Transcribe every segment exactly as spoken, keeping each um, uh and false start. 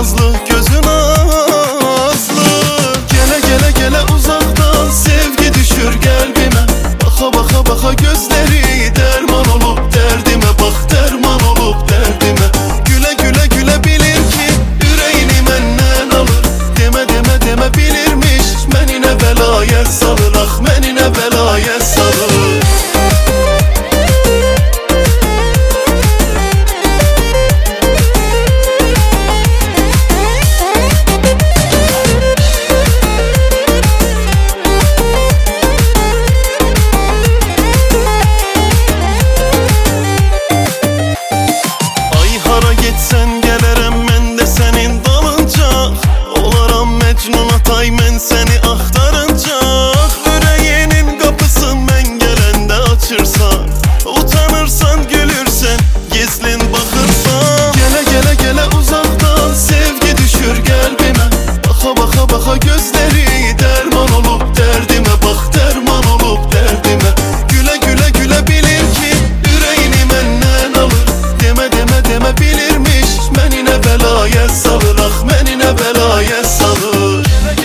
nazlı, gözün azlı. Gele gele gele uzaktan sevgi düşür kalbime. Baka baka baka gözleri derman olup derdime. Bak derman olup derdime. Güle güle güle bilir ki yüreğini menden alır. Deme deme deme bilirmiş menine belaya salır. Ah menine belaya salır. Sen gelerem men de senin dalınca. Olaram Mecnun Atay men seni aktarınca. Yüreğinin kapısı men gelende açırsan. Utanırsan gülürsen gizlin bakırsan. Gele gele gele uzaktan sevgi düşür kalbime. Baka baka baka gözleri derman olup derdime. Bak derman olup derdime. Güle güle güle bilir ki yüreğini menden alır. Deme deme deme bilir menine belaya salır. Ah menine belaya salır.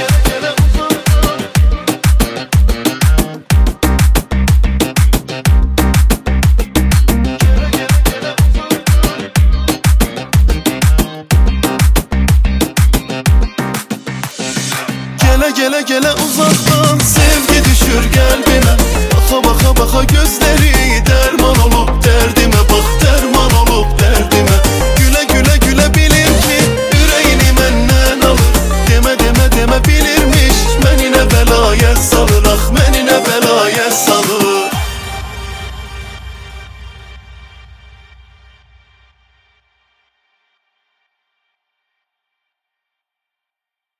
Gele gele gele uzaktan sevgi düşür kalbime. Baka baka baka gözleri derman olup derdime. Bak derman